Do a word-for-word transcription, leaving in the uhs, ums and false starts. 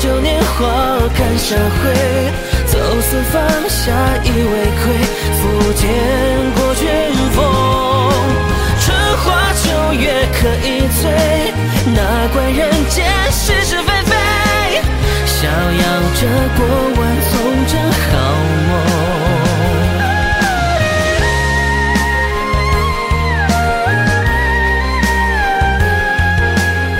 酒年华看社会，走四方下一为魁，福建